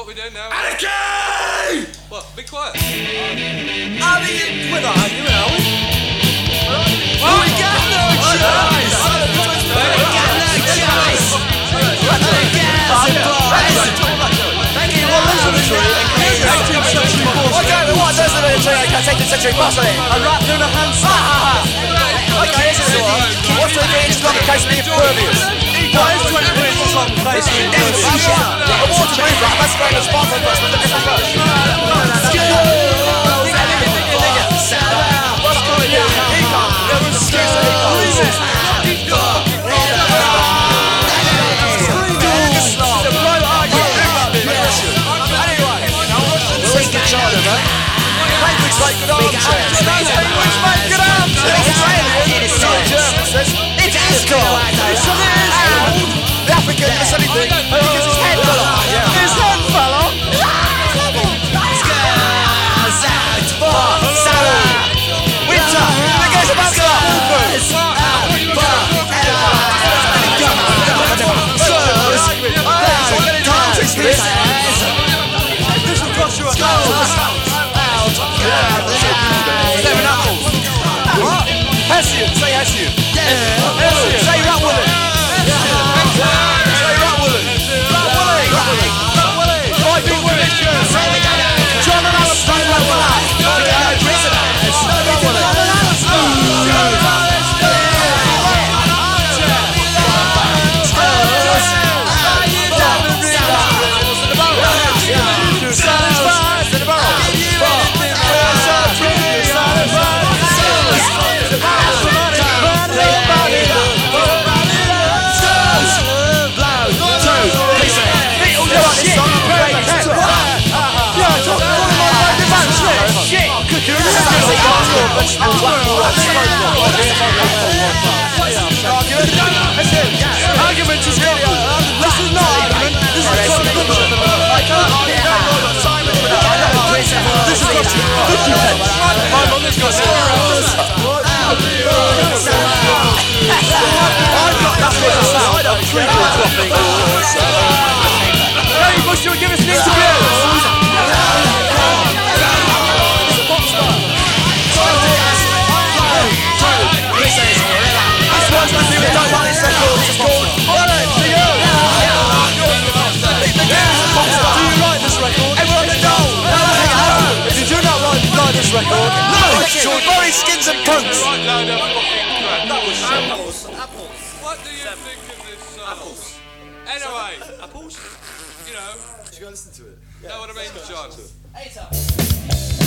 what we doing now? Anarchy! What? Be quiet. With us, you know. Oh, we got no choice! We got no choice! What does the military 18th century muscling? A rat doing a handstand. Okay, this is one. What's the inch long in case of the impervious? What is 20 inches long in case of the impervious? A water breather, that's going to spot on first, but look at the first. The African, it's anything, because his head fell off. His head fell off? Out for Salah! Winter! The guys are back Seven apples! What? Hessian, say Hessian! Hessian! Say Ratwillen! Say Ratwillen! Ratwillen! Right big women! John and Alistair Ratwillen! Argument is not. This is not argument. This is contradiction. This is contradiction. My mother's got Hey, Bush, you'll give us an interview. Record. No! Strawberry skins and punks! Right load of fucking crap. That was apples. What do you think of this song? Apples. Anyway, Apples? you know, Did you go listen to it? know what I mean, John? Hey,